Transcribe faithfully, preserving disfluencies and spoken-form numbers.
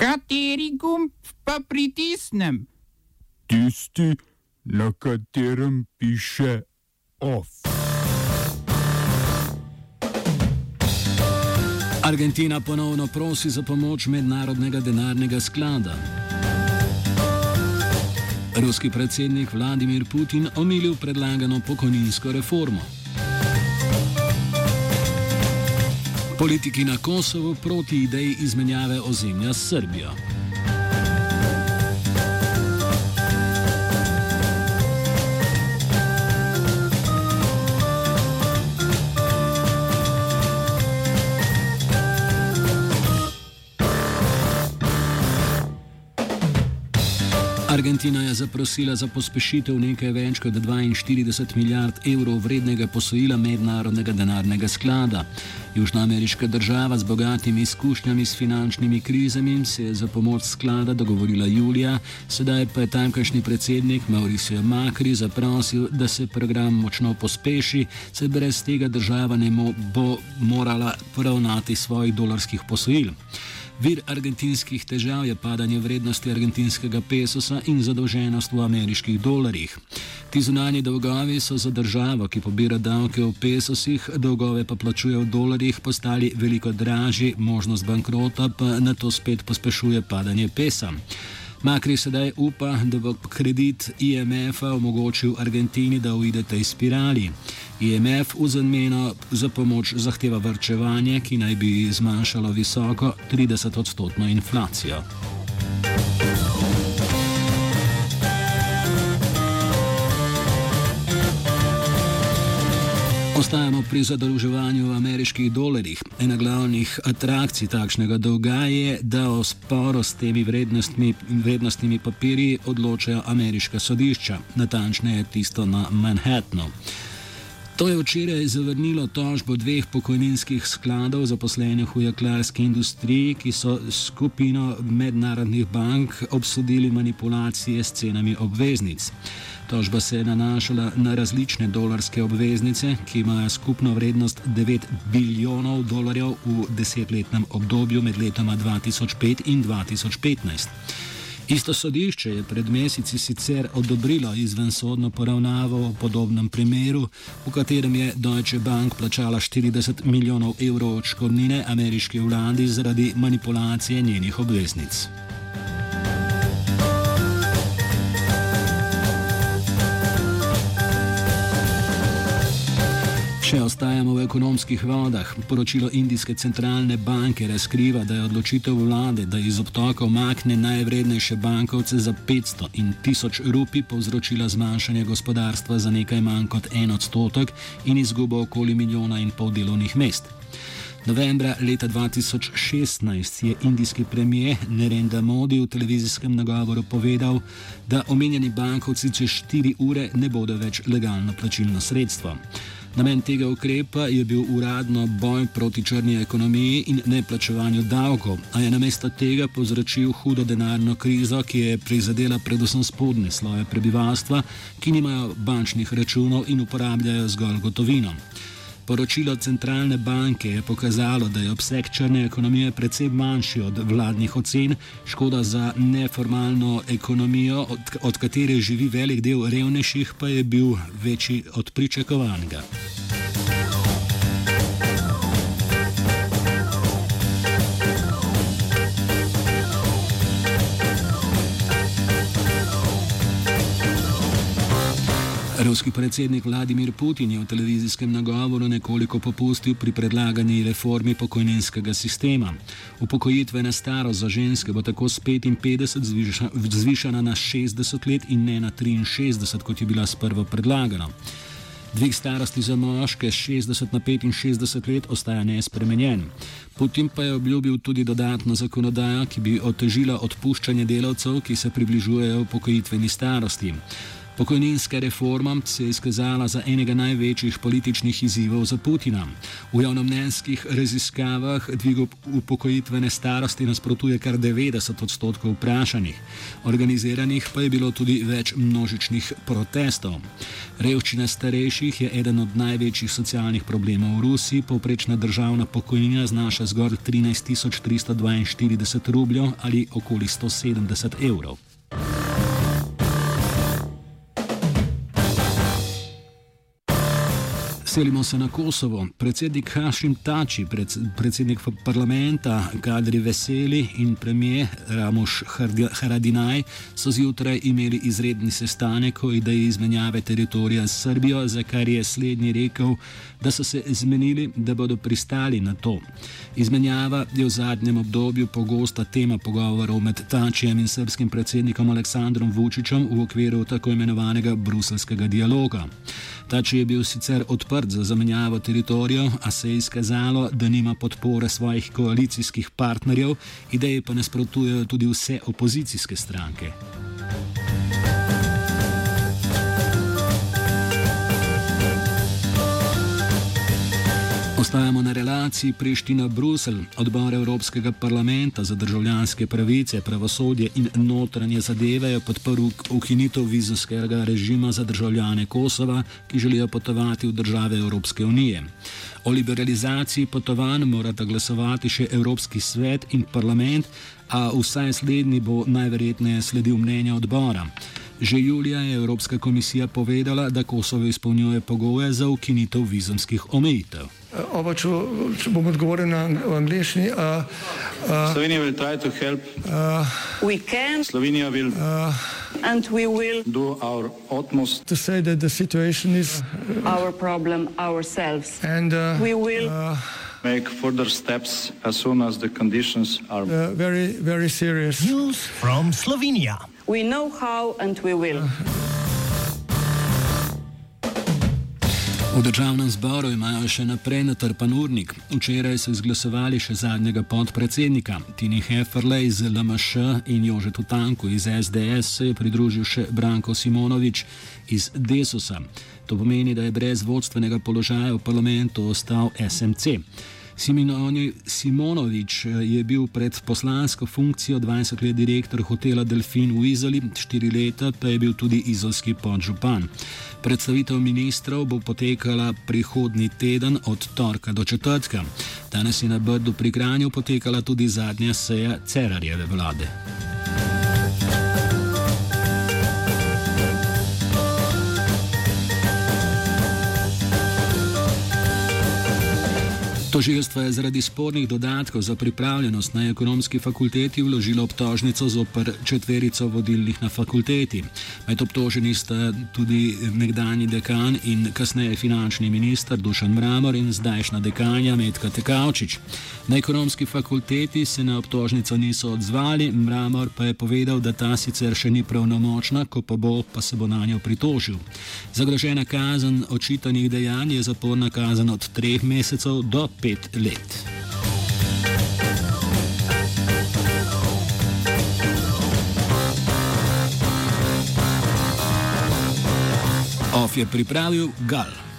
Kateri gumb pa pritisnem? Tisti, na katerem piše OF. Argentina ponovno prosi za pomoč Mednarodnega denarnega sklada. Ruski predsednik Vladimir Putin omilil predlagano pokojninsko reformo. Politiki na Kosovu proti ideji izmenjave ozemlja s Srbijo. Argentina je zaprosila za pospešitev nekaj več kot dvainštirideset milijard evrov vrednega posojila Mednarodnega denarnega sklada. Južnoameriška država z bogatimi izkušnjami s finančnimi krizami se je za pomoč sklada dogovorila julija, sedaj pa je tamkajšnji predsednik Mauricio Macri zaprosil, da se program močno pospeši, saj brez tega država ne mo- bo morala poravnati svojih dolarskih posojil. Vir argentinskih težav je padanje vrednosti argentinskega pesosa in zadolženost v ameriških dolarjih. Ti zunanji dolgovi so za državo, ki pobira davke v pesosih, dolgove pa plačuje v dolarjih, postali veliko dražji, možnost bankrota pa na to spet pospešuje padanje pesa. Macri sedaj upa, da bo kredit I M F-a omogočil Argentini, da uide tej spirali. I M F v zameno za pomoč zahteva varčevanje, ki naj bi zmanjšalo visoko trideset odstotno inflacijo. Ostajamo pri zadolževanju v ameriških dolarjih. Ena glavnih atrakcij takšnega dolga je, da o sporu s temi vrednostmi, vrednostnimi papirji odločajo ameriška sodišča, natančneje tisto na Manhattanu. To je včeraj zavrnilo tožbo dveh pokojninskih skladov zaposlenih v jeklarski industriji, ki so skupino mednarodnih bank obsodili manipulacije s cenami obveznic. Tožba se je nanašala na različne dolarske obveznice, ki imajo skupno vrednost devet bilijonov dolarjev v desetletnem obdobju med letoma dva tisoč pet in dva tisoč petnajst. Isto sodišče je pred meseci sicer odobrilo izvensodno poravnavo v podobnem primeru, v katerem je Deutsche Bank plačala štirideset milijonov evrov odškodnine ameriški vladi zaradi manipulacije njenih obveznic. Še ostajamo v ekonomskih vodah. Poročilo Indijske centralne banke razkriva, da je odločitev vlade, da iz obtoka umakne najvrednejše bankovce za petsto in tisoč rupij, povzročila zmanjšanje gospodarstva za nekaj manj kot en odstotek in izgubo okoli milijona in pol delovnih mest. Novembra leta dva tisoč šestnajst je indijski premier Narendra Modi v televizijskem nagovoru povedal, da omenjeni bankovci čez štiri ure ne bodo več legalno plačilno sredstvo. Namen tega ukrepa je bil uradno boj proti črni ekonomiji in neplačevanju davkov, a je namesto tega povzročil hudo denarno krizo, ki je prizadela predvsem spodnje sloje prebivalstva, ki nimajo bančnih računov in uporabljajo zgolj gotovino. Poročilo centralne banke je pokazalo, da je obseg črne ekonomije precej manjši od vladnih ocen, škoda za neformalno ekonomijo, od, od katere živi velik del revnejših, pa je bil večji od pričakovanega. Ruski predsednik Vladimir Putin je v televizijskem nagovoru nekoliko popustil pri predlagani reformi pokojninskega sistema. Upokojitve na starost za ženske bo tako s petinpetdeset zvišana na šestdeset let in ne na triinšestdeset, kot je bila sprva predlagana. Dvig starosti za moške s šestdeset na petinšestdeset let ostaja nespremenjen. Putin pa je obljubil tudi dodatno zakonodajo, ki bi otežila odpuščanje delavcev, ki se približujejo upokojitveni starosti. Pokojninska reforma se je izkazala za enega največjih političnih izzivov za Putina. V javnomnenjskih raziskavah dvigu upokojitvene starosti nasprotuje kar devetdeset odstotkov vprašanih. Organiziranih pa je bilo tudi več množičnih protestov. Revščina starejših je eden od največjih socialnih problemov v Rusiji. Povprečna državna pokojnina znaša zgolj trinajst tisoč tristo dvainštirideset rubljev ali okoli sto sedemdeset evrov. Selimo se na Kosovo. Predsednik Hašim Tači, predsednik parlamenta Kadri Veseli in premijer Ramuš Haradinaj so zjutraj imeli izredni sestanek o ideji izmenjave teritorija s Srbijo, za kar je slednji rekel, da so se zmenili, da bodo pristali na to. Izmenjava je v zadnjem obdobju pogosta tema pogovorov med Tačijem in srbskim predsednikom Aleksandrom Vučićem v okviru tako imenovanega bruselskega dialoga. Tači je bil sicer odprt za zamenjavo teritorijev, a se je izkazalo, da nima podpore svojih koalicijskih partnerjev, ideji pa nasprotujejo tudi vse opozicijske stranke. Ostajamo na relaciji Priština-Bruselj. Odbor Evropskega parlamenta za državljanske pravice, pravosodje in notranje zadeve je podprl ukinitev vizumskega režima za državljane Kosova, ki želijo potovati v države Evropske unije. O liberalizaciji potovanj morata glasovati še Evropski svet in parlament, a vsaj slednji bo najverjetneje sledil mnenja odbora. Že julija je Evropska komisija povedala, da Kosovo izpolnjuje pogoje za ukinitev vizumskih omejitev. Oba, če, če bom odgovoril na angliški. Uh, uh, Slovenija will try to help. Uh, we can. Slovenija will. Uh, and we will. Do our utmost. To say that the situation is. Uh, our problem ourselves. And uh, we will. Uh, make further steps as soon as the conditions are. Uh, very, very serious. News from Slovenia. We know how and we will. Uh, V državnem zboru imajo še naprej natrpan urnik. Včeraj so izglasovali še zadnjega podpredsednika. Tini Heferle iz L M Š in Jožetu Tanku iz S D S se je pridružil še Branko Simonovič iz Desusa. To pomeni, da je brez vodstvenega položaja v parlamentu ostal S M C. Simonovič je bil pred poslansko funkcijo dvajset let direktor hotela Delfin v Izoli, štiri leta pa je bil tudi izolski podžupan. Predstavitev ministrov bo potekala prihodnji teden od torka do četrtka. Danes je na Brdu pri Kranju potekala tudi zadnja seja Cerarjeve vlade. Tožilstvo je zaradi spornih dodatkov za pripravljenost na ekonomski fakulteti vložilo obtožnico zoper četverico vodilnih na fakulteti. Med obtoženi sta tudi nekdanji dekan in kasneje finančni minister Dušan Mramor in zdajšnja dekanja Metka Tekavčič. Na ekonomski fakulteti se na obtožnico niso odzvali, Mramor pa je povedal, da ta sicer še ni pravnomočna, ko pa bo, pa se bo na njo pritožil. Zagrožena kazen očitanih dejanj je zaporna kazen od treh mesecev do pet let. Of je pripravil Gal.